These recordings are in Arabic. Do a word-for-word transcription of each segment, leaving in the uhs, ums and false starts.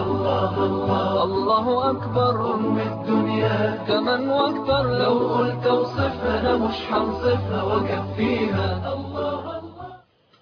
الله الله الله أكبر أم الدنيا كمن واكتر، لو قلت وصفها أنا مش حنصفها وكفيها. الله الله.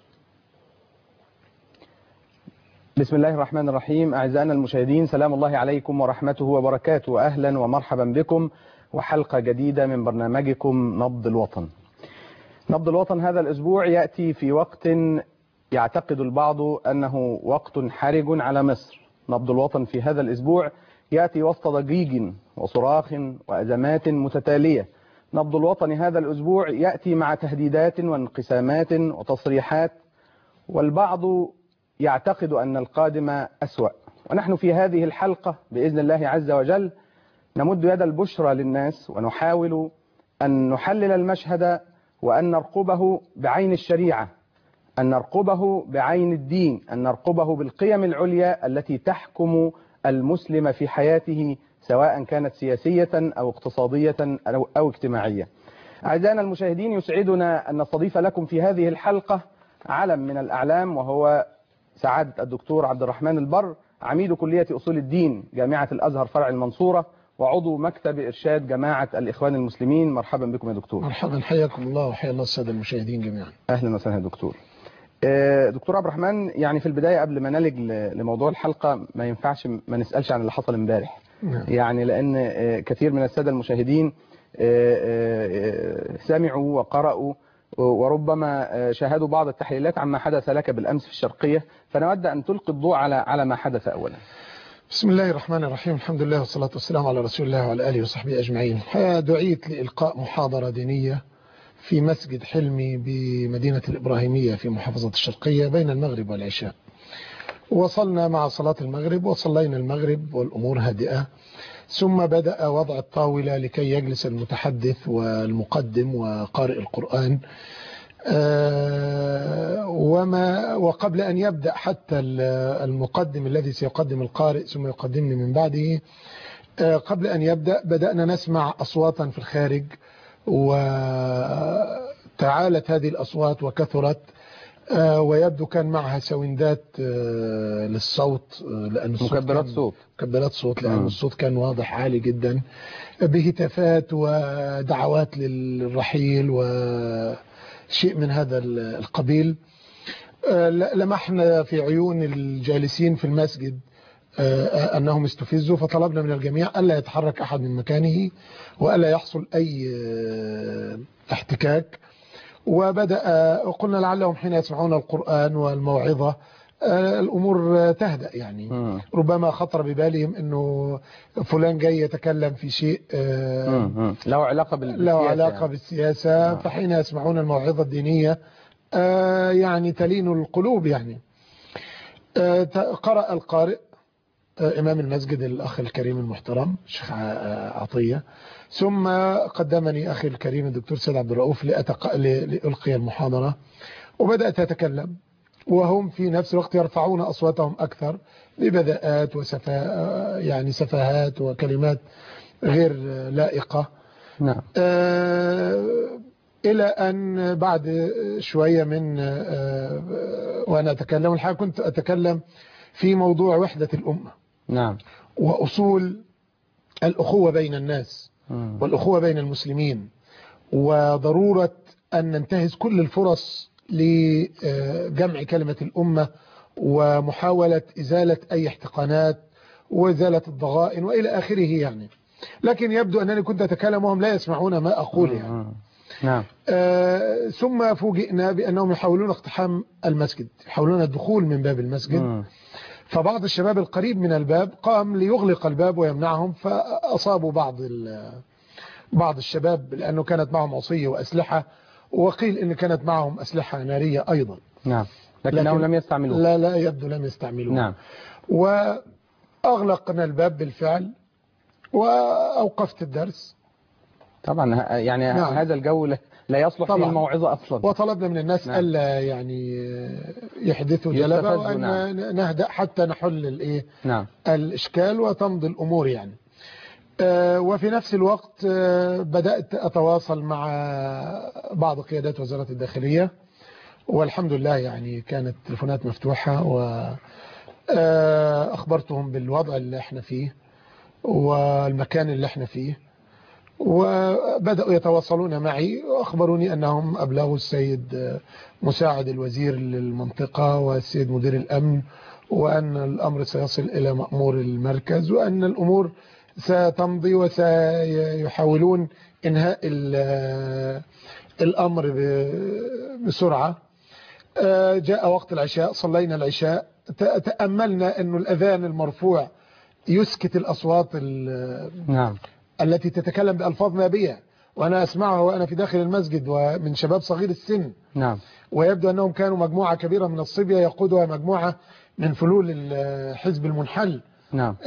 بسم الله الرحمن الرحيم. أعزائنا المشاهدين، سلام الله عليكم ورحمته وبركاته. أهلا ومرحبا بكم وحلقة جديدة من برنامجكم نبض الوطن. نبض الوطن هذا الأسبوع يأتي في وقت يعتقد البعض أنه وقت حرج على مصر. نبض الوطن في هذا الأسبوع يأتي وسط ضجيج وصراخ وأزمات متتالية. نبض الوطن هذا الأسبوع يأتي مع تهديدات وانقسامات وتصريحات، والبعض يعتقد أن القادم أسوأ. ونحن في هذه الحلقة بإذن الله عز وجل نمد يد البشرى للناس، ونحاول أن نحلل المشهد وأن نرقبه بعين الشريعة، أن نرقبه بعين الدين، أن نرقبه بالقيم العليا التي تحكم المسلم في حياته، سواء كانت سياسية أو اقتصادية أو, أو اجتماعية. أعزائنا المشاهدين، يسعدنا أن نستضيف لكم في هذه الحلقة علم من الأعلام، وهو سعادة الدكتور عبد الرحمن البر، عميد كلية أصول الدين جامعة الأزهر فرع المنصورة، وعضو مكتب إرشاد جماعة الإخوان المسلمين. مرحبا بكم يا دكتور. مرحبا، حياكم الله وحيا الله السادة المشاهدين جميعا. أهلا وسهلا يا دكتور. دكتور عبد الرحمن، يعني في البداية قبل ما نلج لموضوع الحلقة ما ينفعش ما نسألش عن اللي حصل امبارح. نعم. يعني لأن كثير من السادة المشاهدين سمعوا وقرأوا وربما شاهدوا بعض التحليلات عما حدث لك بالأمس في الشرقية، فنود أن تلقي الضوء على على ما حدث أولا. بسم الله الرحمن الرحيم، الحمد لله والصلاة والسلام على رسول الله وعلى آله وصحبه أجمعين. دعيت لإلقاء محاضرة دينية في مسجد حلمي بمدينة الإبراهيمية في محافظة الشرقية بين المغرب والعشاء. وصلنا مع صلاة المغرب وصلينا المغرب والأمور هادئة، ثم بدأ وضع الطاولة لكي يجلس المتحدث والمقدم وقارئ القرآن. آه وما وقبل أن يبدأ حتى المقدم الذي سيقدم القارئ ثم يقدمني من بعده، آه قبل أن يبدأ بدأنا نسمع أصواتا في الخارج، وتعالت هذه الأصوات وكثرت، آه ويبدو كان معها سويندات آه للصوت، آه لأن الصوت مكبرات صوت مكبرات صوت لأن م. الصوت كان واضح عالي جدا، بهتافات ودعوات للرحيل وشيء من هذا القبيل. آه لمحنا في عيون الجالسين في المسجد آه أنهم استفزوا، فطلبنا من الجميع ألا يتحرك أحد من مكانه وألا يحصل أي آه احتكاك. وبدأ قلنا لعلهم حين يسمعون القرآن والموعظة الأمور تهدأ، يعني م. ربما خطر ببالهم أنه فلان جاي يتكلم في شيء له علاقة بالسياسة, له علاقة بالسياسة م. فحين يسمعون الموعظة الدينية يعني تلين القلوب. يعني قرأ القارئ إمام المسجد الأخ الكريم المحترم الشيخ عطية، ثم قدمني أخي الكريم الدكتور سيد عبد الرؤوف لأتق... لألقي المحاضرة، وبدأت أتكلم وهم في نفس الوقت يرفعون أصواتهم أكثر ببذاءات وسفا يعني سفاهات وكلمات غير لائقة. نعم. آه إلى أن بعد شوية من آه وأنا أتكلم الحقيقة كنت أتكلم في موضوع وحدة الأمة. نعم. وأصول الأخوة بين الناس م. والأخوة بين المسلمين، وضرورة أن ننتهز كل الفرص لجمع كلمة الأمة ومحاولة إزالة أي احتقانات وإزالة الضغائن وإلى آخره يعني. لكن يبدو أنني كنت أتكلم وهم لا يسمعون ما أقول يعني. نعم. آه ثم فوجئنا بأنهم يحاولون اقتحام المسجد، يحاولون الدخول من باب المسجد. م. فبعض الشباب القريب من الباب قام ليغلق الباب ويمنعهم، فأصابوا بعض بعض الشباب لأنه كانت معهم عصية وأسلحة، وقيل إن كانت معهم أسلحة نارية أيضا. نعم. لكنهم لم يستعملوها. لا لا يبدو لم يستعملوها. نعم. وأغلقنا الباب بالفعل وأوقفت الدرس. طبعا يعني نعم. هذا الجو لا يصلح فيه الموعظة أصلا. وطلبنا من الناس نعم. ألا يعني يحدثوا جلبة، وأن نعم. نهدأ حتى نحل الإيه نعم. الإشكال وتمضي الأمور يعني. آه وفي نفس الوقت آه بدأت أتواصل مع بعض قيادات وزارة الداخلية، والحمد لله يعني كانت تليفونات مفتوحة، أخبرتهم بالوضع اللي احنا فيه والمكان اللي احنا فيه، وبدأوا يتواصلون معي وأخبروني أنهم أبلغوا السيد مساعد الوزير للمنطقة والسيد مدير الأمن، وأن الأمر سيصل إلى مأمور المركز، وأن الأمور ستمضي وسيحاولون إنهاء الأمر بسرعة. جاء وقت العشاء، صلينا العشاء، تأملنا أن الأذان المرفوع يسكت الأصوات نعم. التي تتكلم بألفاظ نابية، وأنا أسمعها وأنا في داخل المسجد ومن شباب صغير السن. نعم. ويبدو أنهم كانوا مجموعة كبيرة من الصبية يقودها مجموعة من فلول الحزب المنحل. نعم.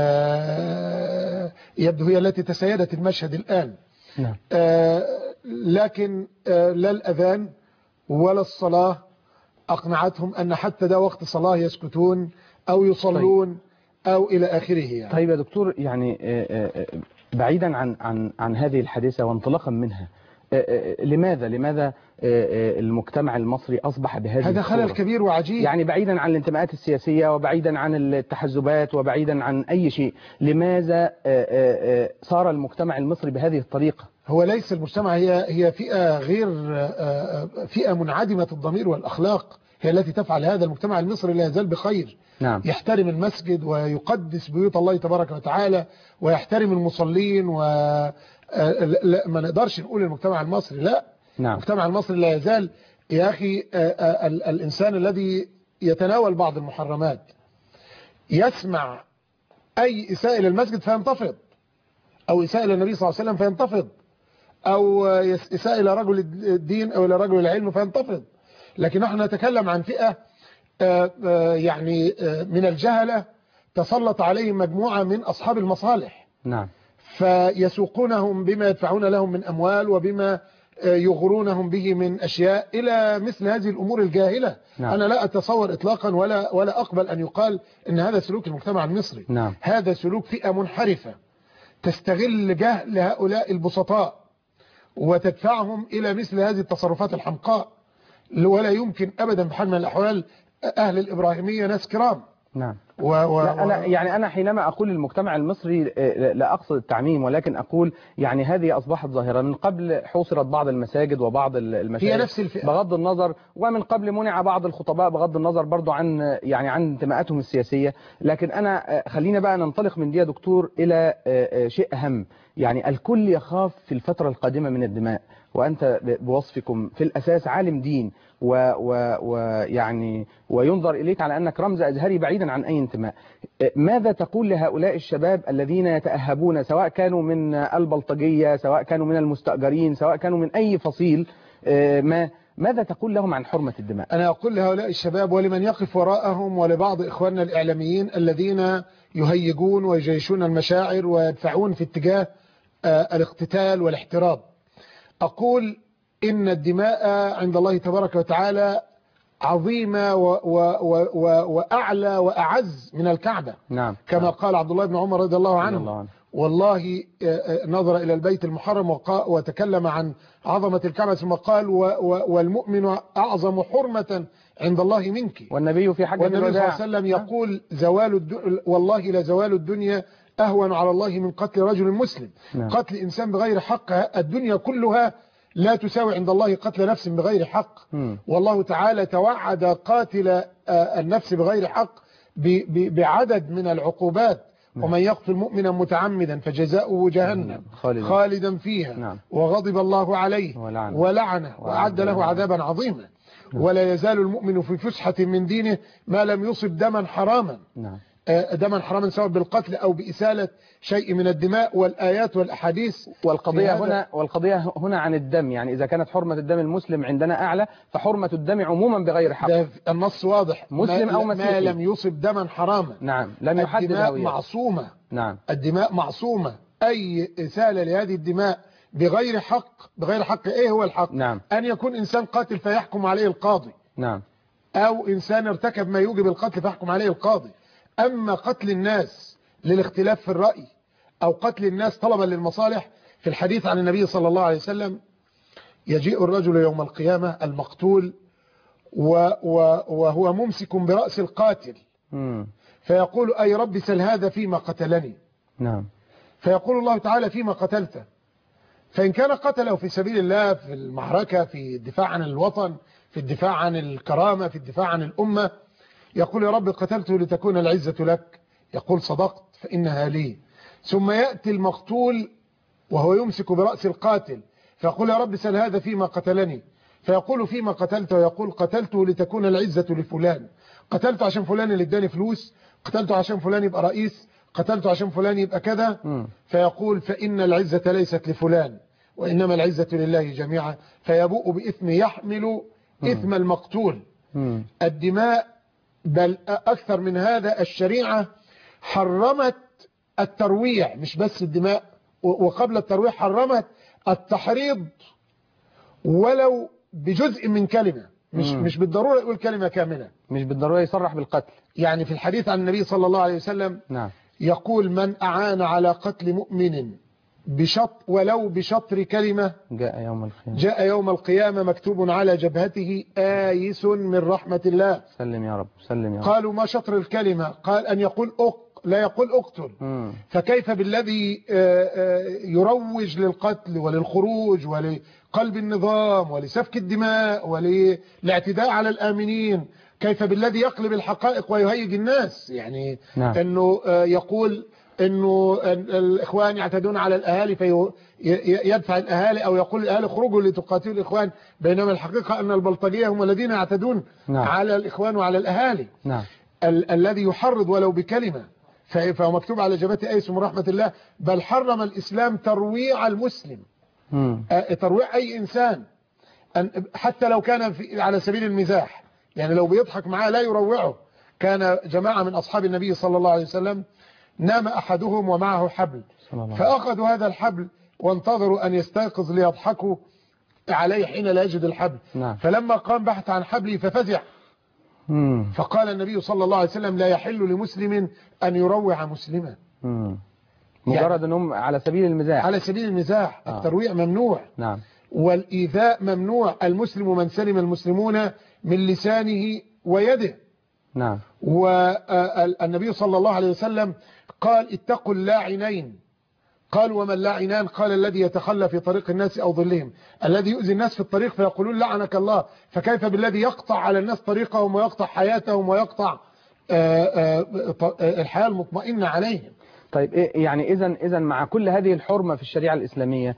آه يبدو هي التي تسيدت المشهد الآن. نعم. آه لكن آه لا الأذان ولا الصلاة أقنعتهم أن حتى ده وقت صلاة يسكتون أو يصلون. طيب. أو إلى آخره يعني. طيب يا دكتور، يعني بعيدا عن عن عن هذه الحادثة وانطلاقا منها، لماذا لماذا المجتمع المصري أصبح بهذه هذا خلل كبير وعجيب، يعني بعيدا عن الانتماءات السياسية وبعيدا عن التحزبات وبعيدا عن أي شيء، لماذا صار المجتمع المصري بهذه الطريقة؟ هو ليس المجتمع، هي هي فئة غير فئة منعدمة الضمير والأخلاق هي التي تفعل هذا. المجتمع المصري لا يزال بخير. نعم. يحترم المسجد ويقدس بيوت الله تبارك وتعالى ويحترم المصلين، وما نقدرش نقول المجتمع المصري لا. نعم. المجتمع المصري لا يزال يا أخي الإنسان الذي يتناول بعض المحرمات يسمع أي إساءة إلى المسجد فينتفض، أو إساءة إلى النبي صلى الله عليه وسلم فينتفض، أو إساءة إلى رجل الدين أو إلى رجل العلم فينتفض. لكن نحن نتكلم عن فئة يعني من الجهلة تسلط عليهم مجموعة من أصحاب المصالح. نعم. فيسوقونهم بما يدفعون لهم من أموال وبما يغرونهم به من أشياء إلى مثل هذه الأمور الجاهلة. نعم. أنا لا أتصور إطلاقا ولا ولا أقبل أن يقال إن هذا سلوك المجتمع المصري. نعم. هذا سلوك فئة منحرفة تستغل جهل هؤلاء البسطاء وتدفعهم إلى مثل هذه التصرفات الحمقاء، ولا يمكن أبدا بحال من الأحوال. أهل الإبراهيمية ناس كرام. نعم. و و لا أنا يعني أنا حينما أقول المجتمع المصري لا أقصد التعميم، ولكن أقول يعني هذه أصبحت ظاهرة. من قبل حوصرت بعض المساجد وبعض المشايخ هي نفس الفئة بغض النظر، ومن قبل منع بعض الخطباء بغض النظر برضو عن يعني عن انتماءاتهم السياسية. لكن أنا خلينا بقى ننطلق من دي يا دكتور إلى شيء أهم. يعني الكل يخاف في الفترة القادمة من الدماء، وأنت بوصفكم في الأساس عالم دين ويعني و وينظر إليك على أنك رمز أزهري بعيدا عن أي انتماء. ماذا تقول لهؤلاء الشباب الذين يتأهبون، سواء كانوا من البلطجية، سواء كانوا من المستأجرين، سواء كانوا من أي فصيل ما، ماذا تقول لهم عن حرمة الدماء؟ أنا أقول لهؤلاء الشباب ولمن يقف وراءهم ولبعض إخواننا الإعلاميين الذين يهيجون ويجيشون المشاعر ويدفعون في اتجاه الاقتتال والاحتراب، أقول إن الدماء عند الله تبارك وتعالى عظيمة و و و وأعلى وأعز من الكعبة. نعم. كما نعم. قال عبد الله بن عمر رضي الله عنه, الله عنه. والله نظر إلى البيت المحرم وتكلم عن عظمة الكعبة ثم قال والمؤمن أعظم حرمة عند الله منك. والنبي في حجة الوداع والنبي صلى الله عليه وسلم يقول زوال الد... والله لزوال الدنيا أهون على الله من قتل رجل مسلم. نعم. قتل إنسان بغير حق الدنيا كلها لا تساوي عند الله قتل نفس بغير حق. م. والله تعالى توعد قاتل النفس بغير حق بعدد من العقوبات. نعم. ومن يقتل مؤمنا متعمدا فجزاؤه جهنم خالدا, خالدا فيها. نعم. وغضب الله عليه ولعنه, ولعنه وأعد له عذابا عظيما. نعم. ولا يزال المؤمن في فسحة من دينه ما لم يصب دما حراما. نعم. دما حراما سواء بالقتل أو بإسالة شيء من الدماء والآيات والأحاديث. والقضية هنا والقضية هنا عن الدم، يعني إذا كانت حرمة الدم المسلم عندنا أعلى فحرمة الدم عموما بغير حق. النص واضح، مسلم أو مسيحي ما لم يصب دما حراما. نعم. لم يحدد الدماء هوية. معصومة. نعم. الدماء معصومة. أي إسالة لهذه الدماء بغير حق، بغير حق إيه هو الحق؟ نعم. أن يكون إنسان قاتل فيحكم عليه القاضي. نعم. أو إنسان ارتكب ما يوجب القتل فيحكم عليه القاضي. أما قتل الناس للاختلاف في الرأي أو قتل الناس طلبا للمصالح، في الحديث عن النبي صلى الله عليه وسلم يجيء الرجل يوم القيامة المقتول وهو ممسك برأس القاتل مم. فيقول أي رب سل هذا فيما قتلني. نعم. فيقول الله تعالى فيما قتلته. فإن كان قتله في سبيل الله في المعركة، في الدفاع عن الوطن، في الدفاع عن الكرامة، في الدفاع عن الأمة، يقول يا رب قتلته لتكون العزة لك. يقول صدقت فإنها لي. ثم يأتي المقتول وهو يمسك برأس القاتل فيقول يا رب سل هذا فيما قتلني. فيقول فيما قتلته، يقول قتلته لتكون العزة لفلان، قتلته عشان فلان اللي اداني فلوس، قتلته عشان فلان يبقى رئيس، قتلته عشان فلان يبقى كذا. فيقول فإن العزة ليست لفلان وإنما العزة لله جميعا. فيبوء بإثم يحمل إثم المقتول. مم. الدماء، بل أكثر من هذا، الشريعة حرمت الترويع، مش بس الدماء، وقبل الترويع حرمت التحريض ولو بجزء من كلمة، مش مم. مش بالضرورة يقول كلمة كاملة، مش بالضرورة يصرح بالقتل. يعني في الحديث عن النبي صلى الله عليه وسلم نعم. يقول من أعان على قتل مؤمن بشط ولو بشطر كلمة جاء يوم القيامة جاء يوم القيامة مكتوب على جبهته آيس من رحمة الله. سلم يا رب، سلم يا رب. قالوا ما شطر الكلمة؟ قال أن يقول أق لا يقول اقتل. مم. فكيف بالذي يروج للقتل وللخروج ولقلب النظام ولسفك الدماء وللاعتداء على الآمنين؟ كيف بالذي يقلب الحقائق ويهيج الناس؟ يعني نعم. أنه يقول أنه الإخوان يعتدون على الأهالي فيدفع الأهالي، أو يقول الأهالي خرجوا لتقاتلوا الإخوان، بينما الحقيقة أن البلطجية هم الذين يعتدون نعم. على الإخوان وعلى الأهالي. نعم. ال الذي يحرض ولو بكلمة فهو مكتوب على جبهته آيس من رحمة الله. بل حرم الإسلام ترويع المسلم، مم. ترويع أي إنسان حتى لو كان في على سبيل المزاح، يعني لو بيضحك معاه لا يروعه. كان جماعة من أصحاب النبي صلى الله عليه وسلم نام أحدهم ومعه حبل، فأخذوا هذا الحبل وانتظروا أن يستيقظ ليضحكوا عليه حين لا يجد الحبل. نعم. فلما قام بحث عن حبله ففزع. مم. فقال النبي صلى الله عليه وسلم لا يحل لمسلم أن يروع مسلما. مم. مجرد يعني أنهم على سبيل المزاح. على سبيل المزاح. آه. الترويع ممنوع. نعم. والإيذاء ممنوع. المسلم من سلم المسلمون من لسانه ويده. نعم. والنبي صلى الله عليه وسلم قال اتقوا اللاعنين. قال وما اللاعنان؟ قال الذي يتخلى في طريق الناس أو ظلهم، الذي يؤذي الناس في الطريق فيقولون لعنك الله. فكيف بالذي يقطع على الناس طريقهم ويقطع حياتهم ويقطع الحياة المطمئنة عليهم. طيب يعني إذا إذا مع كل هذه الحرمة في الشريعة الإسلامية،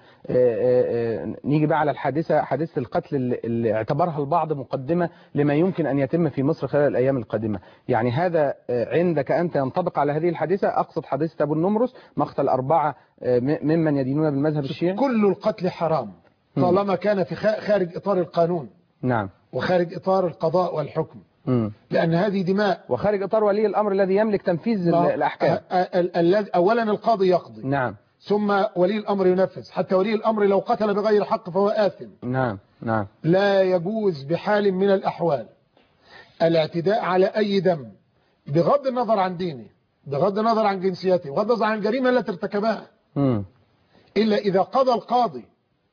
نيجي بقى على الحادثة، حادثة القتل اللي اعتبرها البعض مقدمة لما يمكن أن يتم في مصر خلال الأيام القادمة. يعني هذا عندك أنت ينطبق على هذه الحادثة؟ أقصد حادثة أبو النمرس، مقتل أربعة ممن يدينون بالمذهب الشيعي. كل القتل حرام طالما كان في خارج إطار القانون. نعم. وخارج إطار القضاء والحكم. مم. لأن هذه دماء، وخارج إطار ولي الأمر الذي يملك تنفيذ الأحكام. أولا القاضي يقضي، نعم، ثم ولي الأمر ينفذ. حتى ولي الأمر لو قتل بغير حق فهو آثم. نعم نعم. لا يجوز بحال من الأحوال الاعتداء على أي دم بغض النظر عن دينه، بغض النظر عن جنسيته، بغض النظر عن الجريمة التي ارتكبها، مم. إلا إذا قضى القاضي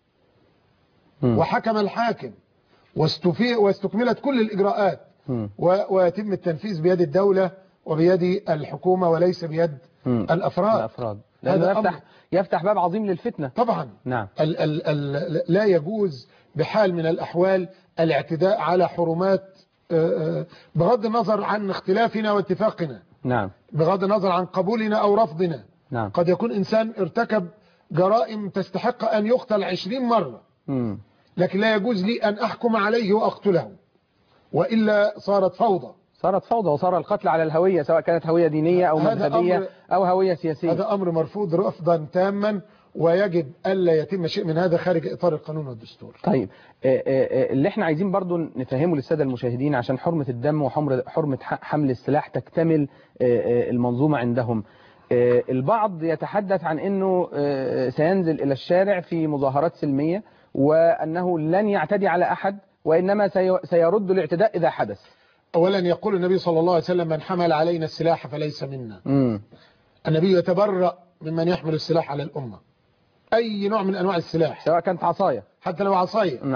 مم. وحكم الحاكم واستكملت كل الإجراءات ويتم التنفيذ بيد الدولة وبيد الحكومة وليس بيد مم. الأفراد. الأفراد. هذا يفتح يفتح باب عظيم للفتنة طبعا. نعم. ال ال ال لا يجوز بحال من الأحوال الاعتداء على حرمات بغض النظر عن اختلافنا واتفاقنا. نعم. بغض النظر عن قبولنا أو رفضنا. نعم. قد يكون إنسان ارتكب جرائم تستحق أن يقتل عشرين مرة، مم. لكن لا يجوز لي أن أحكم عليه وأقتله، وإلا صارت فوضى. صارت فوضى وصار القتل على الهوية، سواء كانت هوية دينية أو مذهبية أو هوية سياسية. هذا أمر مرفوض رفضا تاما، ويجب ألا يتم شيء من هذا خارج إطار القانون والدستور. طيب اللي احنا عايزين برضو نفهمه للسادة المشاهدين عشان حرمة الدم وحرمة حمل السلاح تكتمل المنظومة عندهم. البعض يتحدث عن أنه سينزل إلى الشارع في مظاهرات سلمية، وأنه لن يعتدي على أحد، وإنما سيرد الاعتداء إذا حدث. أولا يقول النبي صلى الله عليه وسلم من حمل علينا السلاح فليس منا. مم. النبي يتبرأ ممن يحمل السلاح على الأمة، أي نوع من أنواع السلاح، سواء كانت عصاية، حتى لو عصاية. نعم.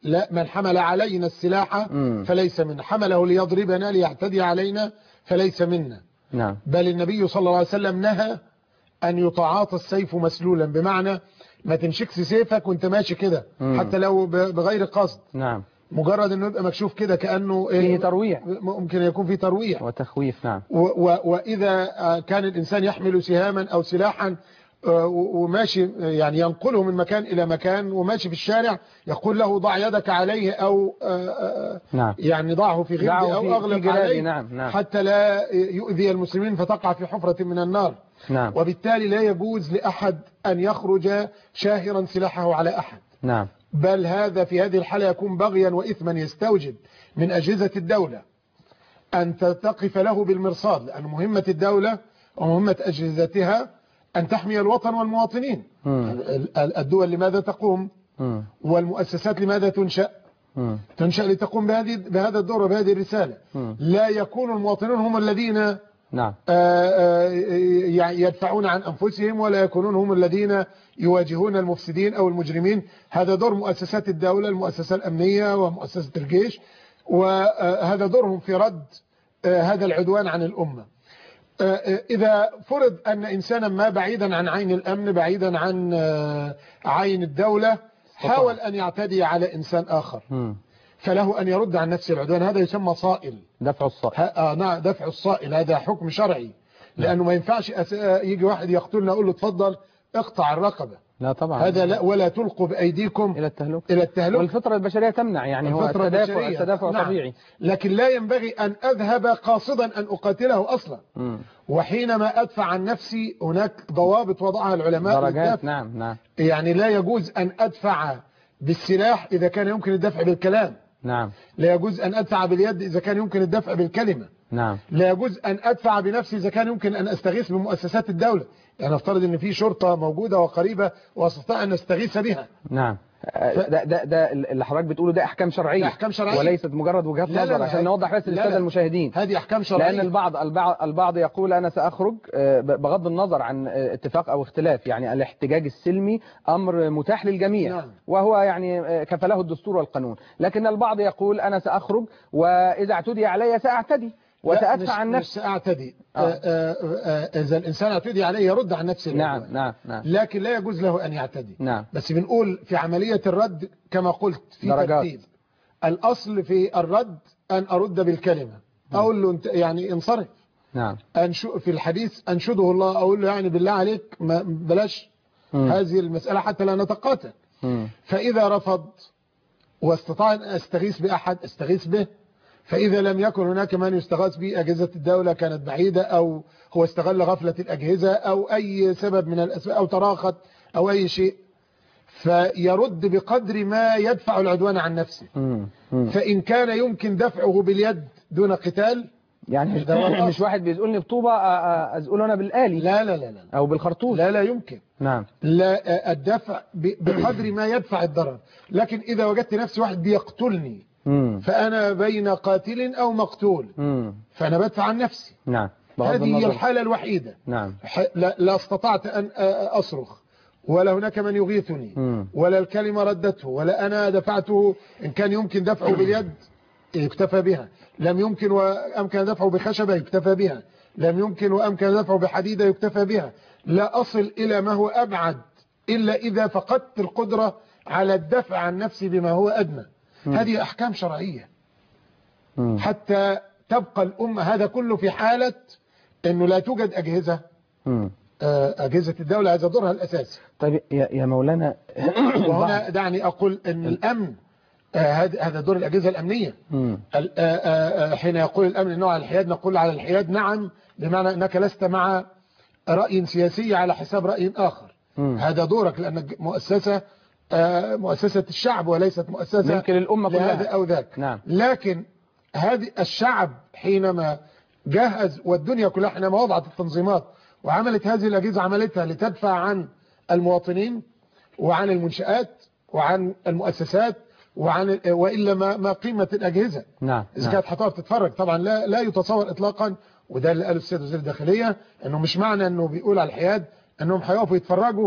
لا، من حمل علينا السلاح مم. فليس منا، حمله ليضربنا ليعتدي علينا فليس منا. نعم. بل النبي صلى الله عليه وسلم نهى أن يتعاطى السيف مسلولا، بمعنى ما تمسكش سيفك وانت ماشي كده مم. حتى لو ب- بغير قصد، نعم. مجرد انه يبقى مكشوف كده كأنه فيه إيه، ترويع ممكن يكون فيه ترويع. وتخويف. نعم. و- و- وإذا آه، كان الإنسان يحمل سهاما أو سلاحا آه، و- وماشي آه، يعني ينقله من مكان إلى مكان وماشي في الشارع، يقول له ضع يدك عليه أو آه، آه، نعم. يعني ضعه في غلدي دعوا أو في- في أغلق جلادي. عليه نعم. نعم. حتى لا يؤذي المسلمين فتقع في حفرة من النار. نعم. وبالتالي لا يجوز لأحد أن يخرج شاهرا سلاحه على أحد، نعم. بل هذا في هذه الحالة يكون بغيا وإثما، يستوجب من أجهزة الدولة أن تقف له بالمرصاد، لأن مهمة الدولة ومهمة أجهزتها أن تحمي الوطن والمواطنين. مم. ال- ال- الدول لماذا تقوم مم. والمؤسسات لماذا تنشأ؟ مم. تنشأ لتقوم بهذه بهذا الدور وبهذه الرسالة. مم. لا يكون المواطنون هم الذين نعم. آه، آه، يعني يدفعون عن أنفسهم، ولا يكونون هم الذين يواجهون المفسدين أو المجرمين. هذا دور مؤسسات الدولة، المؤسسة الأمنية ومؤسسة الجيش، وهذا دورهم في رد آه، هذا العدوان عن الأمة. آه، آه، إذا فرض أن إنسانا ما بعيدا عن عين الأمن، بعيدا عن آه، عين الدولة، حاول أن يعتدي على إنسان آخر، مم. فله أن يرد عن نفسه العدوان. هذا يسمى صائل. دفع الصائل. ها- آه نعم، دفع الصائل هذا حكم شرعي، لأنه ما ينفعش أس- آه، يجي واحد يقتلنا أقول له اتفضل اقطع الرقبة. لا طبعا. هذا لا، ولا تلقوا بأيديكم إلى التهلكة. إلى التهلكة. والفطرة البشرية تمنع، يعني هو الفطرة التدافع البشرية. التدافع نعم. طبيعي. لكن لا ينبغي أن أذهب قاصدا أن أقاتله أصلا. مم. وحينما أدفع عن نفسي هناك ضوابط وضعها العلماء درجات. للدفع. نعم. نعم. يعني لا يجوز أن أدفع بالسلاح إذا كان يمكن الدفع بالكلام، نعم. لا يجوز أن أدفع باليد إذا كان يمكن الدفع بالكلمة، نعم. لا يجوز أن أدفع بنفسي إذا كان يمكن أن أستغيث بمؤسسات الدولة. يعني افترض أن في شرطة موجودة وقريبة وأستطيع أن أستغيث بها. نعم. ده ده ده اللي حضرتك بتقوله ده احكام شرعيه، ده أحكام شرعية. وليست مجرد وجهات لا لا نظر، لا، عشان هذه- نوضح بس لا للساده لا. المشاهدين. هذه أحكام شرعية. لان البعض البعض البعض يقول انا ساخرج آه، بغض النظر عن آه، اتفاق او اختلاف، يعني الاحتجاج السلمي امر متاح للجميع. نعم. وهو يعني آه، كفله الدستور والقانون. لكن البعض يقول انا ساخرج واذا اعتدي علي ساعتدي لا، وسادفع مش عن مش نفسي. سأعتدي. آه. آه. آه آه إذا الإنسان اعتدي عليه يرد عن نفسه نعم. العدوان. نعم. نعم. لكن لا يجوز له أن يعتدي. نعم. بس بنقول في عملية الرد كما قلت في درجات. ترتيب. الأصل في الرد أن أرد بالكلمة، أقول له انت يعني انصرف. نعم. أنشو في الحديث أنشده الله، أقول له يعني بالله عليك ما بلاش مم. هذه المسألة حتى لا نتقاتل. مم. فإذا رفض واستطاع أن أستغيث بأحد أستغيث به. فإذا لم يكن هناك من يستغاث به، أجهزة الدولة كانت بعيدة أو هو استغل غفلة الأجهزة أو أي سبب من الأسباب أو تراخت أو أي شيء، فيرد بقدر ما يدفع العدوان عن نفسه. مم. مم. فإن كان يمكن دفعه باليد دون قتال، يعني ده هو الأصل. مش واحد بيزقلني بطوبة آه، آه، أزقله أنا بالآلي لا لا لا لا أو بالخرطوش. لا لا يمكن. نعم. لا، الدفع ب- بقدر ما يدفع الضرر. لكن إذا وجدت نفسي واحد بيقتلني مم. فأنا بين قاتل أو مقتول، مم. فأنا بدفع عن نفسي. نعم. بغض هذه هي النظر. الحالة الوحيدة. نعم. ح- لا, لا استطعت أن أصرخ، ولا هناك من يغيثني، مم. ولا الكلمة ردته، ولا أنا دفعته. إن كان يمكن دفعه باليد يكتفى بها، لم يمكن وأمكن دفعه بخشبة يكتفى بها، لم يمكن وأمكن دفعه بحديدة يكتفى بها. لا أصل إلى ما هو أبعد إلا إذا فقدت القدرة على الدفع عن نفسي بما هو أدنى. هذه أحكام شرعية مم. حتى تبقى الأمة. هذا كله في حالة أنه لا توجد أجهزة مم. آه، أجهزة الدولة، هذا دورها الأساسي. طيب يا يا مولانا وهنا دعني أقول أن الأمن آه، هذا هذا دور الأجهزة الأمنية. مم. ال- آه، آه، آه، حين يقول الأمن أنه على الحياد، نقول على الحياد نعم، بمعنى أنك لست مع رأي سياسي على حساب رأي آخر. مم. هذا دورك، لأنك مؤسسة آه، مؤسسة الشعب وليست مؤسسة ممكن الأمة لهذا كلها. أو ذاك. نعم. لكن هذه الشعب حينما جهز، والدنيا كلها حينما وضعت التنظيمات وعملت هذه الأجهزة، عملتها لتدفع عن المواطنين وعن المنشآت وعن المؤسسات وعن وإلا ما ما قيمة الأجهزة. نعم. إذا نعم. كانت هتقعد تتفرج طبعا لا لا يتصور إطلاقا. وده اللي قاله السيد وزير الداخلية، أنه مش معنى أنه بيقول على الحياد أنهم هيقفوا يتفرجوا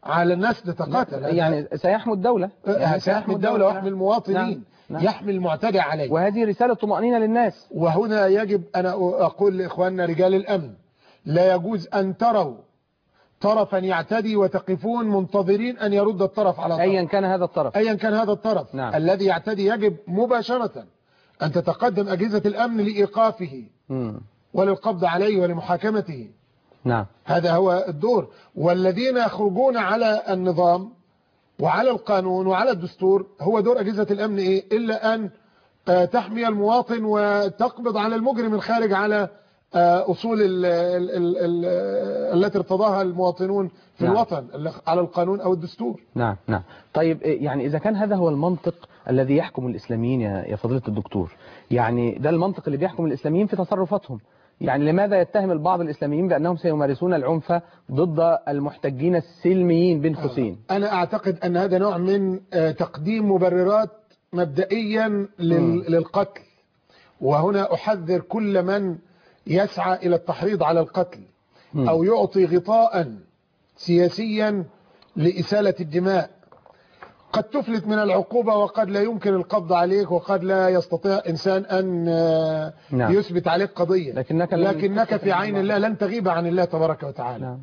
على الناس تتقاتل. يعني سيحمي الدولة، يعني سيحمي الدولة ويحمي المواطنين. نعم. نعم. يحمي المعتدى عليه. وهذه رسالة طمأنينة للناس. وهنا يجب أنا أقول لإخواننا رجال الأمن، لا يجوز أن تروا طرفا يعتدي وتقفون منتظرين أن يرد الطرف على طرف، أيا كان هذا الطرف أيا كان هذا الطرف. نعم. الذي يعتدي يجب مباشرة أن تتقدم أجهزة الأمن لإيقافه مم. وللقبض عليه ولمحاكمته. نعم. هذا هو الدور. والذين يخرجون على النظام وعلى القانون وعلى الدستور هو دور أجهزة الأمن إيه؟ إلا أن تحمي المواطن وتقبض على المجرم الخارج على أصول ال ال ال ال التي ارتضاها المواطنون في نعم. الوطن على القانون أو الدستور. نعم نعم. طيب يعني إذا كان هذا هو المنطق الذي يحكم الإسلاميين يا فضيلة الدكتور، يعني ده المنطق اللي بيحكم الإسلاميين في تصرفاتهم، يعني لماذا يتهم البعض الإسلاميين بأنهم سيمارسون العنف ضد المحتجين السلميين بين قوسين؟ أنا أعتقد أن هذا نوع من تقديم مبررات مبدئيا للقتل، وهنا أحذر كل من يسعى إلى التحريض على القتل أو يعطي غطاء سياسيا لإسالة الدماء. قد تفلت من العقوبة وقد لا يمكن القبض عليك وقد لا يستطيع إنسان أن نعم. يثبت عليك قضية، لكنك, لكنك في عين الله لن تغيب عن الله تبارك وتعالى. نعم.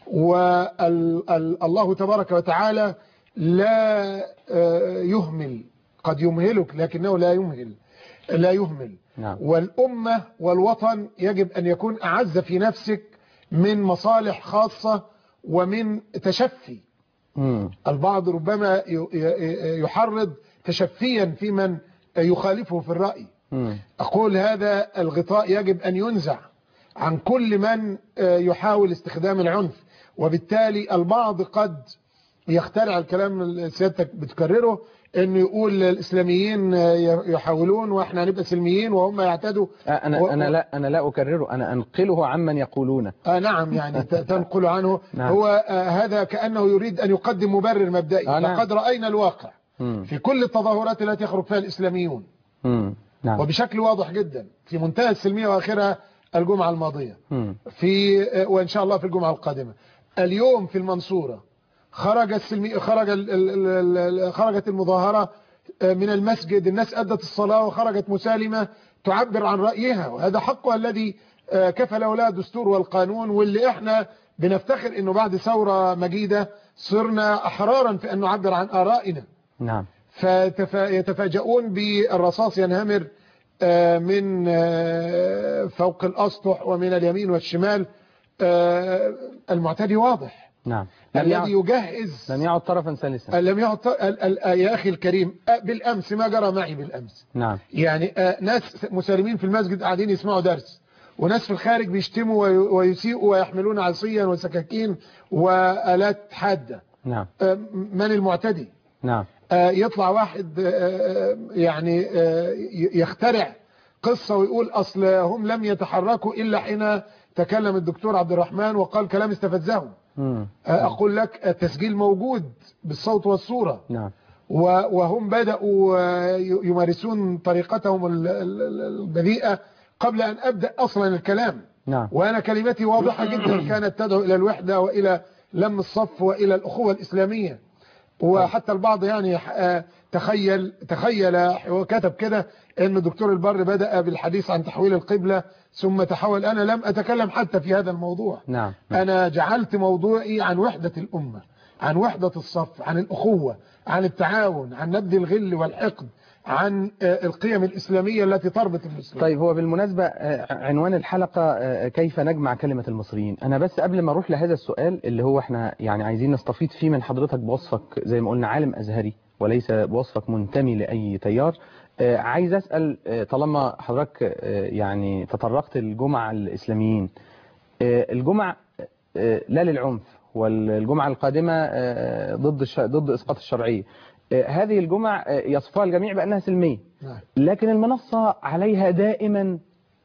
والله تبارك وتعالى لا يهمل، قد يمهلك لكنه لا يمهل لا يهمل. نعم. والأمة والوطن يجب أن يكون أعز في نفسك من مصالح خاصة ومن تشفي. مم. البعض ربما يحرض تشفيا في من يخالفه في الرأي. مم. أقول هذا الغطاء يجب أن ينزع عن كل من يحاول استخدام العنف، وبالتالي البعض قد يخترع الكلام اللي سيادتك بتكرره، انه يقول الاسلاميين يحاولون واحنا هنبقى سلميين وهم يعتدوا. انا و... انا لا انا لا اكرره، انا انقله عمن يقولونه. آه نعم، يعني تنقل عنه. نعم. هو آه هذا كانه يريد ان يقدم مبرر مبدئي. آه نعم. لقد راينا الواقع مم. في كل التظاهرات التي يخرج فيها الاسلاميون. مم. نعم. وبشكل واضح جدا في منتهى السلميه، واخرها الجمعه الماضيه مم. في آه وان شاء الله في الجمعه القادمه. اليوم في المنصوره خرج السلمي خرج ال ال ال خرجت المظاهرة من المسجد، الناس أدت الصلاة وخرجت مسالمة تعبر عن رأيها، وهذا حقها الذي كفله له الدستور والقانون، واللي احنا بنفتخر انه بعد ثورة مجيدة صرنا احرارا في ان نعبر عن آرائنا. نعم. فيتفاجؤون بالرصاص ينهمر من فوق الأسطح ومن اليمين والشمال. المعتدي واضح. نعم. الذي يجهز لم يعد طرفا ثالثا. لم يعد ط... يا أخي الكريم، بالأمس ما جرى معي بالأمس. نعم. يعني ناس مسالمين في المسجد قاعدين يسمعوا درس، وناس في الخارج بيشتموا ويسيئوا ويحملون عصيا وسكاكين وآلات حادة. نعم. من المعتدي؟ نعم. يطلع واحد يعني يخترع قصة ويقول أصل هم لم يتحركوا إلا حين تكلم الدكتور عبد الرحمن وقال كلام استفزهم. مم. أقول لك التسجيل موجود بالصوت والصورة. نعم. وهم بدأوا يمارسون طريقتهم البذيئة قبل أن أبدأ أصلا الكلام. نعم. وأنا كلمتي واضحة جدا، كانت تدعو إلى الوحدة وإلى لم الصف وإلى الأخوة الإسلامية. وحتى البعض يعني تخيل تخيل وكتب كده ان دكتور البر بدأ بالحديث عن تحويل القبلة ثم تحول. انا لم اتكلم حتى في هذا الموضوع. نعم. انا جعلت موضوعي عن وحدة الامة، عن وحدة الصف، عن الاخوة، عن التعاون، عن نبذ الغل والحقد، عن القيم الإسلامية التي تربط المسلمين. طيب هو بالمناسبة عنوان الحلقة كيف نجمع كلمة المصريين. أنا بس قبل ما أروح لهذا السؤال اللي هو احنا يعني عايزين نستفيد فيه من حضرتك بوصفك زي ما قلنا عالم أزهري وليس بوصفك منتمي لأي تيار، عايز أسأل طالما حضرتك يعني تطرقت الجمع الإسلاميين، الجمع لا للعنف والجمعة القادمة ضد ضد إسقاط الشرعية، هذه الجمع يصفها الجميع بأنها سلمية، لكن المنصة عليها دائما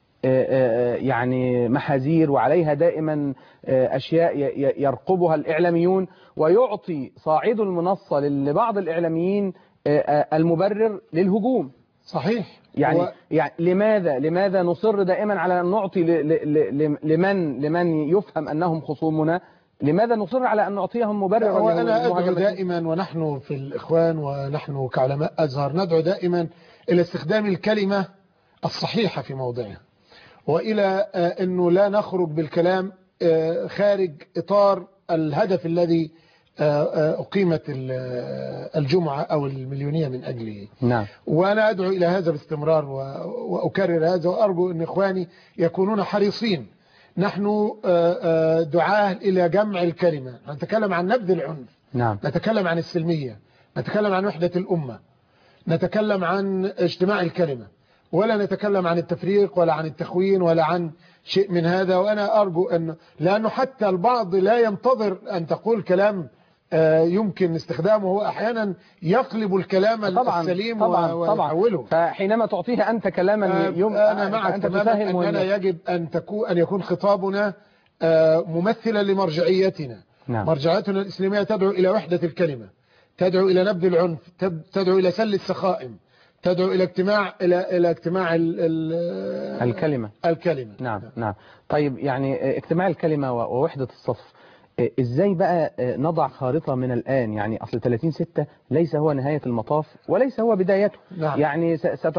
يعني محاذير وعليها دائما أشياء يرقبها الإعلاميون، ويعطي صاعد المنصة لبعض الإعلاميين المبرر للهجوم. صحيح. يعني, هو... يعني لماذا لماذا نصر دائما على أن نعطي لمن لمن يفهم أنهم خصومنا لماذا نصر على أن نعطيهم مبرر؟ وأنا أدعو دائما، ونحن في الإخوان ونحن كعلماء أزهر ندعو دائما إلى استخدام الكلمة الصحيحة في موضعها، وإلى أنه لا نخرج بالكلام خارج إطار الهدف الذي أقيمت الجمعة أو المليونية من أجله. نعم. وأنا أدعو إلى هذا باستمرار وأكرر هذا، وأرجو أن إخواني يكونون حريصين. نحن دعاه إلى جمع الكلمة، نتكلم عن نبذ العنف، نعم. نتكلم عن السلمية، نتكلم عن وحدة الأمة، نتكلم عن اجتماع الكلمة، ولا نتكلم عن التفريق ولا عن التخوين ولا عن شيء من هذا. وأنا أرجو أن، لأنه حتى البعض لا ينتظر أن تقول كلام يمكن استخدامه، هو أحيانا يقلب الكلام طبعاً السليم طبعاً ويحوله. فحينما تعطيه أنت كلاما يم... أنا معك تماما أننا يجب أن تكون أن يكون خطابنا ممثلا لمرجعيتنا. نعم. مرجعيتنا الإسلامية تدعو إلى وحدة الكلمة، تدعو إلى نبذ العنف، تدعو إلى سل السخائم، تدعو إلى اجتماع إلى إلى اجتماع ال ال الكلمة الكلمة. نعم نعم. طيب يعني اجتماع الكلمة ووحدة الصف، ازاي بقى نضع خارطة من الآن؟ يعني أصل ثلاثين ستة ليس هو نهاية المطاف وليس هو بدايته. نعم. يعني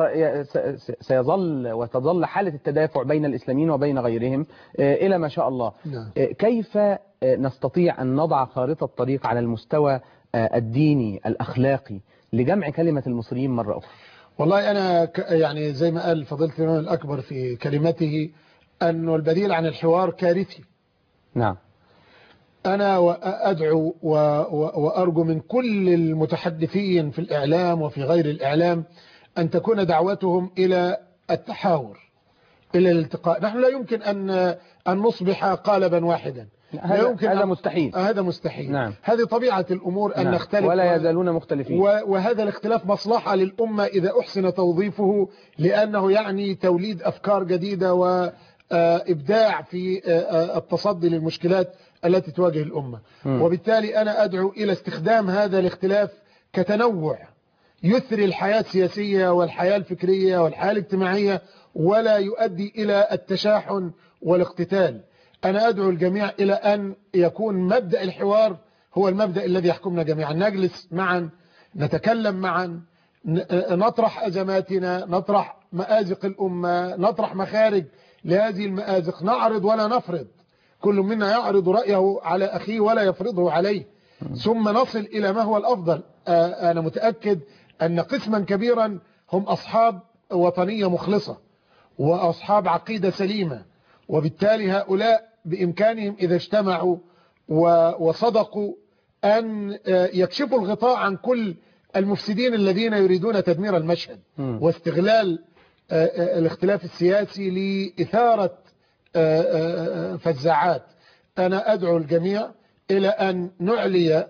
سيظل وتظل حالة التدافع بين الإسلاميين وبين غيرهم إلى ما شاء الله. نعم. كيف نستطيع أن نضع خارطة طريق على المستوى الديني الأخلاقي لجمع كلمة المصريين مرة أخرى؟ والله أنا يعني زي ما قال فضيلة الإمام الأكبر في كلمته أنه البديل عن الحوار كارثي. نعم. أنا أدعو وأرجو من كل المتحدثين في الإعلام وفي غير الإعلام أن تكون دعوتهم إلى التحاور، إلى الالتقاء. نحن لا يمكن أن أن نصبح قالبا واحدا، لا يمكن. هذا مستحيل. هذا مستحيل. نعم. هذه طبيعة الأمور أن نعم. نختلف ولا يزالون مختلفين، وهذا الاختلاف مصلحة للأمة إذا أحسن توظيفه، لأنه يعني توليد أفكار جديدة وإبداع في التصدي للمشكلات التي تواجه الأمة. م. وبالتالي أنا أدعو إلى استخدام هذا الاختلاف كتنوع يثري الحياة السياسية والحياة الفكرية والحياة الاجتماعية، ولا يؤدي إلى التشاحن والاقتتال. أنا أدعو الجميع إلى أن يكون مبدأ الحوار هو المبدأ الذي يحكمنا جميعا، نجلس معا، نتكلم معا، نطرح أزماتنا، نطرح مآزق الأمة، نطرح مخارج لهذه المآزق، نعرض ولا نفرض، كل منا يعرض رأيه على أخيه ولا يفرضه عليه، ثم نصل إلى ما هو الأفضل. أنا متأكد أن قسما كبيرا هم أصحاب وطنية مخلصة وأصحاب عقيدة سليمة، وبالتالي هؤلاء بإمكانهم إذا اجتمعوا وصدقوا أن يكشفوا الغطاء عن كل المفسدين الذين يريدون تدمير المشهد واستغلال الاختلاف السياسي لإثارة فزاعات. أنا أدعو الجميع إلى أن نعلي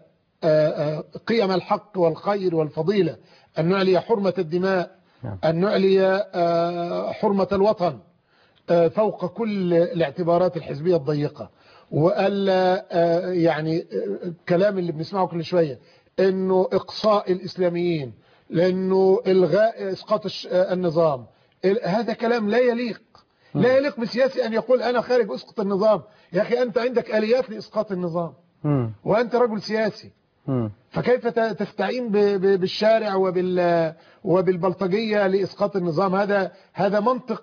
قيم الحق والخير والفضيلة، أن نعلي حرمة الدماء، أن نعلي حرمة الوطن فوق كل الاعتبارات الحزبية الضيقة، وألا يعني الكلام اللي بنسمعه كل شوية إنه إقصاء الإسلاميين، لأنه إلغاء إسقاط النظام، هذا كلام لا يليق. لا يليق بسياسي أن يقول أنا خارج أسقط النظام. يا أخي أنت عندك آليات لإسقاط النظام وأنت رجل سياسي، فكيف تستعين بالشارع وبال وبالبلطجية لإسقاط النظام؟ هذا هذا منطق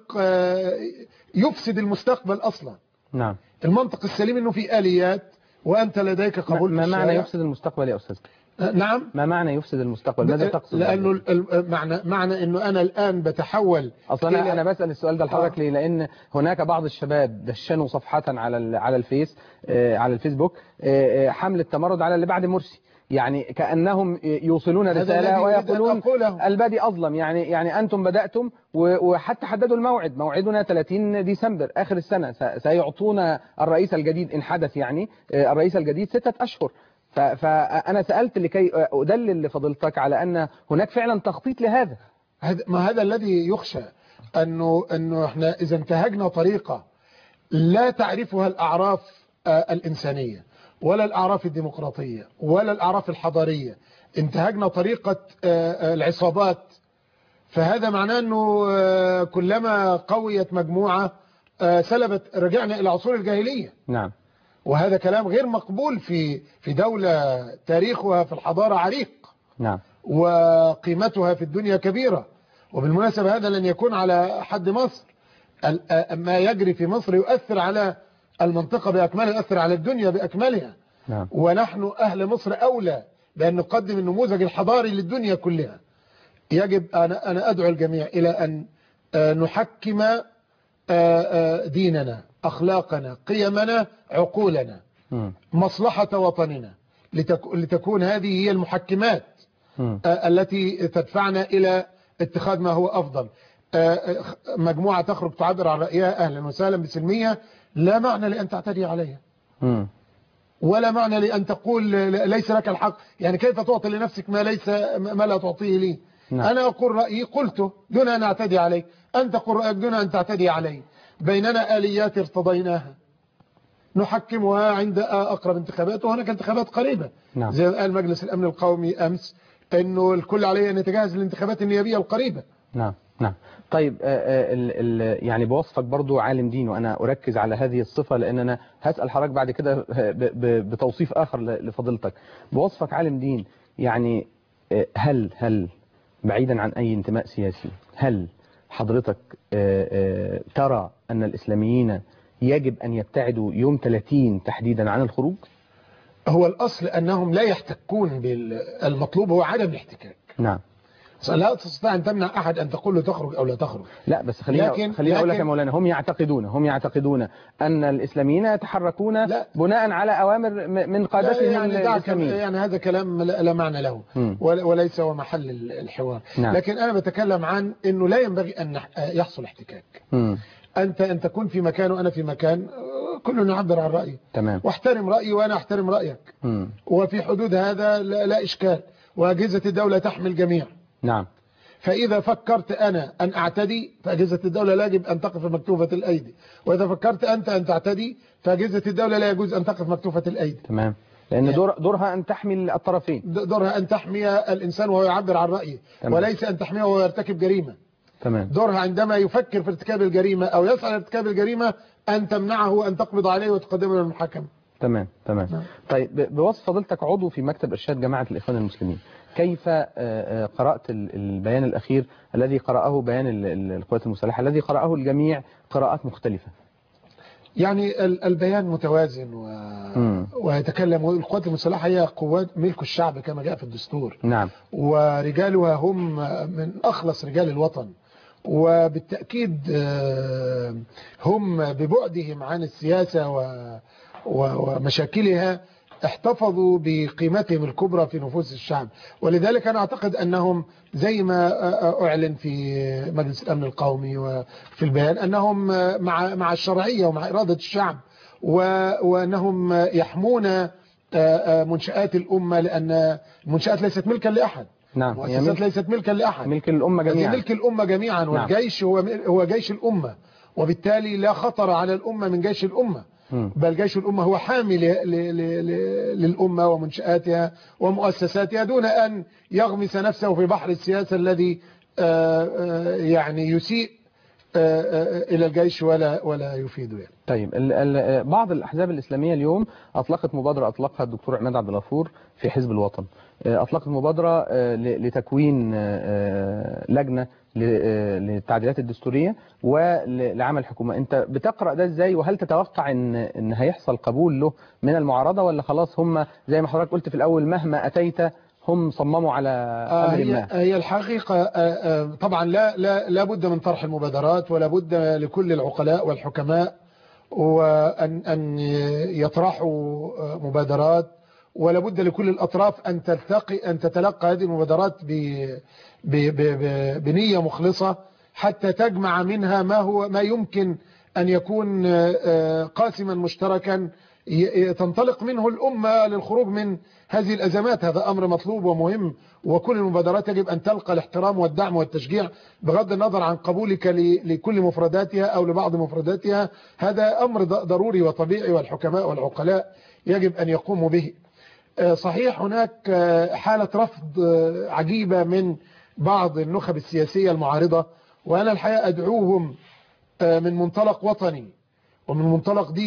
يفسد المستقبل أصلا. نعم. المنطق السليم إنه في آليات وأنت لديك قبول. ما معنى يفسد المستقبل يا أستاذ؟ نعم. ما معنى يفسد المستقبل؟ ماذا تقصد؟ لأنه معنى معنى إنه أنا الآن بتحول. أصلا أنا, أنا بسأل السؤال ده لحضرتك ليه؟ لأن هناك بعض الشباب دشنوا صفحة على على الفيس على الفيسبوك حملة تمرد على اللي بعد مرسي، يعني كأنهم يوصلون رسالة ويقولون البادي أظلم، يعني يعني أنتم بدأتم وحتى حددوا الموعد، موعدنا ثلاثين ديسمبر آخر السنة، سيعطونا الرئيس الجديد إن حدث، يعني الرئيس الجديد ستة أشهر. فأنا سألت لكي أدلل لفضيلتك على أن هناك فعلا تخطيط لهذا. ما هذا الذي يخشى، أنه أنه احنا إذا انتهجنا طريقة لا تعرفها الأعراف الإنسانية ولا الأعراف الديمقراطية ولا الأعراف الحضارية، انتهجنا طريقة العصابات، فهذا معناه أنه كلما قويت مجموعة سلبت، رجعنا إلى عصور الجاهلية. نعم. وهذا كلام غير مقبول في في دولة تاريخها في الحضارة عريق نعم. وقيمتها في الدنيا كبيرة. وبالمناسبة هذا لن يكون على حد مصر، ما يجري في مصر يؤثر على المنطقة بأكملها، يؤثر على الدنيا بأكملها. نعم. ونحن أهل مصر أولى بأن نقدم النموذج الحضاري للدنيا كلها. يجب أنا أنا أدعو الجميع إلى أن نحكم ديننا، أخلاقنا، قيمنا، عقولنا، م. مصلحة وطننا، لتكون هذه هي المحكمات م. التي تدفعنا إلى اتخاذ ما هو أفضل. مجموعة تخرج تعبر عن رأيها أهلا وسهلا بسلمية، لا معنى لأن تعتدي عليها، م. ولا معنى لأن تقول ليس لك الحق. يعني كيف تعطي لنفسك ما ليس ما لا تعطيه لي؟ نعم. أنا أقول رأيي قلته دون أن أعتدي عليه، أنت قل رأيك دون أن تعتدي عليه. بيننا آليات ارتضيناها نحكمها عند أقرب انتخابات، وهناك انتخابات قريبة. نعم. زي قال مجلس الأمن القومي أمس أنه الكل عليه أن يتجهز للانتخابات النيابية القريبة. نعم نعم. طيب ال ال يعني بوصفك برضو عالم دين، وأنا أركز على هذه الصفة لأن أنا هسأل حضرتك بعد كده بتوصيف آخر لفضيلتك. بوصفك عالم دين، يعني هل هل بعيدا عن أي انتماء سياسي، هل حضرتك ترى أن الإسلاميين يجب أن يبتعدوا يوم ثلاثين تحديدا عن الخروج؟ هو الأصل أنهم لا يحتكون بالمطلوب، هو عدم الاحتكاك. نعم. لا تستطيع أن تمنع أحد أن تقول له تخرج أو لا تخرج. لا بس خليني خليني أقول لك يا مولانا، هم يعتقدون هم يعتقدون أن الإسلاميين يتحركون لا. بناء على أوامر من قادتهم يعني الإسلاميين. يعني هذا كلام لا معنى له م. وليس هو محل الحوار. نعم. لكن أنا بتكلم عن أنه لا ينبغي أن يحصل احتكاك. م. أنت أن تكون في مكان وأنا في مكان، كلنا نعبر عن رأيه. تمام. واحترم رأيي وأنا أحترم رأيك. م. وفي حدود هذا لا, لا إشكال، وأجهزة الدولة تحمي الجميع. نعم. فإذا فكرت أنا أن أعتدي فأجهزة الدولة لا يجب أن تقف مكتوفة الأيدي، وإذا فكرت أنت أن تعتدي فأجهزة الدولة لا يجوز أن تقف مكتوفة الأيدي. تمام. لأن دور دورها أن تحمي الطرفين، دورها أن تحمي الإنسان وهو يعبر عن رأيه. تمام. وليس أن تحميه وهو يرتكب جريمة. تمام. دورها عندما يفكر في ارتكاب الجريمة أو يسعى لارتكاب الجريمة أن تمنعه، أن تقبض عليه وتقدمه للمحاكمة. تمام تمام. نعم. طيب بوصف فضيلتك عضو في مكتب إرشاد جماعة الإخوان المسلمين، كيف قرأت البيان الأخير الذي قرأه بيان القوات المسلحة الذي قرأه الجميع قراءات مختلفة؟ يعني البيان متوازن و... ويتكلم. القوات المسلحة هي قوات ملك الشعب كما جاء في الدستور. نعم. ورجالها هم من أخلص رجال الوطن، وبالتأكيد هم ببعدهم عن السياسة و... ومشاكلها احتفظوا بقيمتهم الكبرى في نفوس الشعب. ولذلك أنا أعتقد أنهم زي ما أعلن في مجلس الأمن القومي وفي البيان أنهم مع مع الشرعية ومع إرادة الشعب، وأنهم يحمون منشآت الأمة، لأن المنشآت ليست ملكا لأحد. نعم. المؤسسات ليست ملكا لأحد، ملك الأمة جميعا. ملك الأمة جميعا. نعم. والجيش هو هو جيش الأمة، وبالتالي لا خطر على الأمة من جيش الأمة، بل جيش الأمة هو حامي للأمة ومنشآتها ومؤسساتها، دون أن يغمس نفسه في بحر السياسة الذي يعني يسيء إلى الجيش ولا ولا يفيده يعني. طيب بعض الأحزاب الإسلامية اليوم أطلقت مبادرة أطلقها الدكتور عماد عبد الغفور في حزب الوطن، أطلقت مبادرة لتكوين لجنة للتعديلات الدستورية ولعمل حكومة. أنت بتقرأ ده إزاي؟ وهل تتوقع إن إن هيحصل قبول له من المعارضة، ولا خلاص هم زي ما حضرتك قلت في الأول مهما أتيت هم صمموا على أمر ما؟ هي الحقيقة طبعا لا لا لا بد من طرح المبادرات، ولا بد لكل العقلاء والحكماء وأن أن يطرحوا مبادرات، ولا بد لكل الأطراف أن تلتقي أن تتلقى هذه المبادرات بنية مخلصة حتى تجمع منها ما هو ما يمكن أن يكون قاسما مشتركا تنطلق منه الأمة للخروج من هذه الأزمات. هذا أمر مطلوب ومهم، وكل المبادرات يجب أن تلقى الاحترام والدعم والتشجيع بغض النظر عن قبولك لكل مفرداتها أو لبعض مفرداتها. هذا أمر ضروري وطبيعي، والحكماء والعقلاء يجب أن يقوموا به. صحيح هناك حالة رفض عجيبة من بعض النخب السياسية المعارضة، وأنا الحقيقة أدعوهم من منطلق وطني ومن منطلق ديني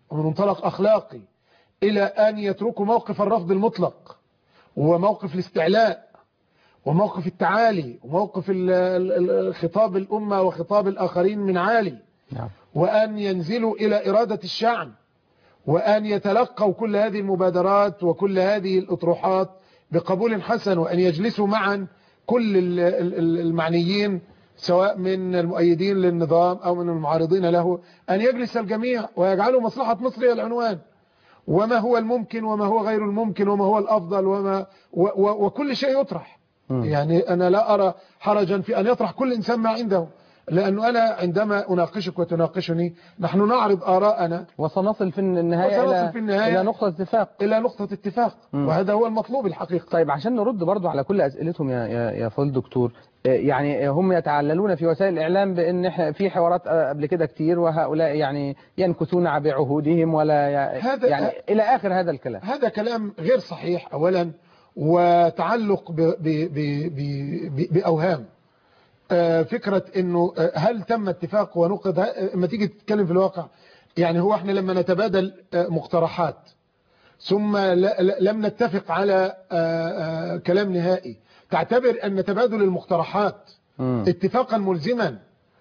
ومن منطلق أخلاقي إلى أن يتركوا موقف الرفض المطلق وموقف الاستعلاء وموقف التعالي وموقف خطاب الأمة وخطاب الآخرين من عالي، وأن ينزلوا إلى إرادة الشعب، وأن يتلقوا كل هذه المبادرات وكل هذه الأطروحات بقبول حسن، وأن يجلسوا معا كل المعنيين سواء من المؤيدين للنظام أو من المعارضين له، أن يجلس الجميع ويجعلوا مصلحة مصر هي العنوان، وما هو الممكن وما هو غير الممكن وما هو الأفضل وما و و وكل شيء يطرح. م. يعني أنا لا أرى حرجا في أن يطرح كل إنسان ما عنده، لأنه أنا عندما أناقشك وتناقشني نحن نعرض آراءنا وسنصل في النهاية, وسنصل إلى, في النهاية إلى نقطة اتفاق إلى نقطة اتفاق م. وهذا هو المطلوب الحقيقة. طيب عشان نرد برضو على كل أسئلتهم يا, يا, يا فضل دكتور، يعني هم يتعللون في وسائل الإعلام بأن في حوارات قبل كده كتير وهؤلاء يعني ينكثون بعهودهم ولا هذا يعني إلى آخر هذا الكلام. هذا كلام غير صحيح أولا، وتعلق ب ب ب ب بأوهام. فكرة انه هل تم اتفاق ونقد، لما تيجي تتكلم في الواقع يعني هو احنا لما نتبادل مقترحات ثم لم نتفق على كلام نهائي، تعتبر ان تبادل المقترحات اتفاقا ملزما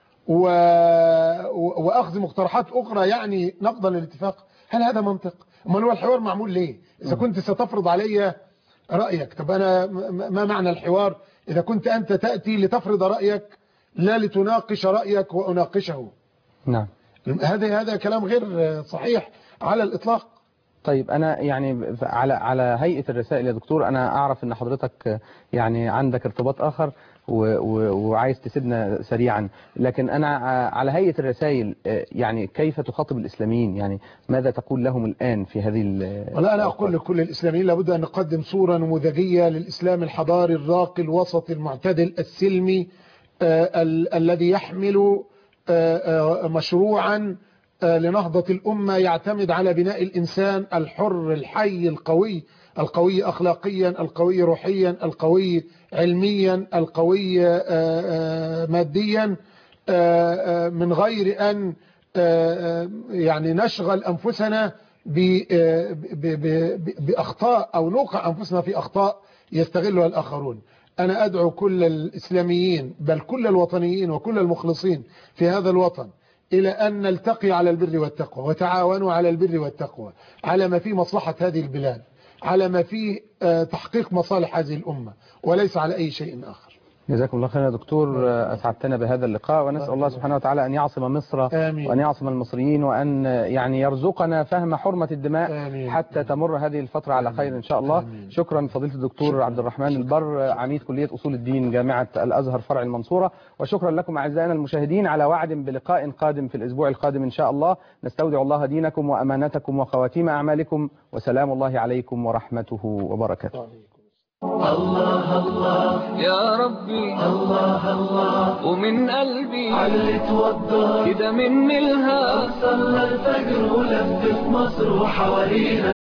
واخذ مقترحات اخرى يعني نقضا للاتفاق؟ هل هذا منطق؟ امال هو الحوار معمول ليه؟ اذا كنت ستفرض علي رأيك، طب انا ما معنى الحوار إذا كنت أنت تأتي لتفرض رأيك لا لتناقش رأيك وأناقشه؟ نعم، هذا هذا كلام غير صحيح على الإطلاق. طيب أنا يعني على على هيئة الرسائل يا دكتور، أنا أعرف أن حضرتك يعني عندك ارتباط آخر وعايز تسيبنا سريعا، لكن أنا على هيئة الرسائل يعني كيف تخاطب الإسلاميين؟ يعني ماذا تقول لهم الآن في هذه ال ولا أنا أقول لكل الإسلاميين لابد أن نقدم صورة نموذجية للإسلام الحضاري الراقي الوسط المعتدل السلمي آه ال الذي يحمل آه آه مشروعا آه لنهضة الأمة يعتمد على بناء الإنسان الحر الحي القوي، القوي أخلاقيا، القوي روحيا، القوي علميا، القوي ماديا، من غير أن يعني نشغل أنفسنا بأخطاء أو نوقع أنفسنا في أخطاء يستغلها الآخرون. أنا أدعو كل الإسلاميين بل كل الوطنيين وكل المخلصين في هذا الوطن إلى أن نلتقي على البر والتقوى، وتعاونوا على البر والتقوى، على ما في مصلحة هذه البلاد، على ما في تحقيق مصالح هذه الأمة، وليس على أي شيء آخر. جزاكم الله خير يا دكتور، أسعدتنا بهذا اللقاء، ونسأل الله سبحانه وتعالى أن يعصم مصر آمين. وأن يعصم المصريين، وأن يعني يرزقنا فهم حرمة الدماء آمين. حتى تمر هذه الفترة على خير إن شاء الله آمين. شكرا فضيلة الدكتور شكرا. عبد الرحمن البر، عميد كلية أصول الدين جامعة الأزهر فرع المنصورة، وشكرا لكم أعزائنا المشاهدين على وعد بلقاء قادم في الأسبوع القادم إن شاء الله. نستودع الله دينكم وأمانتكم وخواتيم أعمالكم، وسلام الله عليكم ورحمته وبركاته. الله الله يا ربي، الله الله ومن قلبي علي توضى كده من الها، صلى الفجر ولف في مصر وحوالينا